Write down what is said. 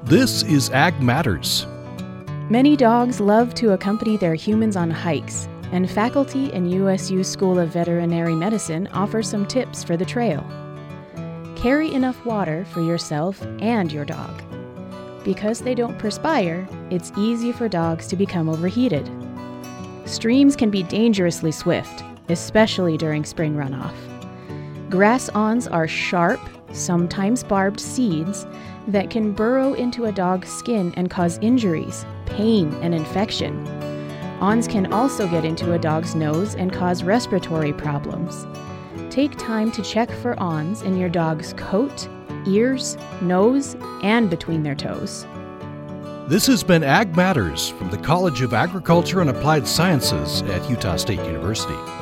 This is Ag Matters. Many dogs love to accompany their humans on hikes, and faculty in USU School of Veterinary Medicine offer some tips for the trail. Carry enough water for yourself and your dog. Because they don't perspire, it's easy for dogs to become overheated. Streams can be dangerously swift, especially during spring runoff. Grass awns are sharp, sometimes barbed seeds that can burrow into a dog's skin and cause injuries, pain, and infection. Awns can also get into a dog's nose and cause respiratory problems. Take time to check for awns in your dog's coat, ears, nose, and between their toes. This has been Ag Matters from the College of Agriculture and Applied Sciences at Utah State University.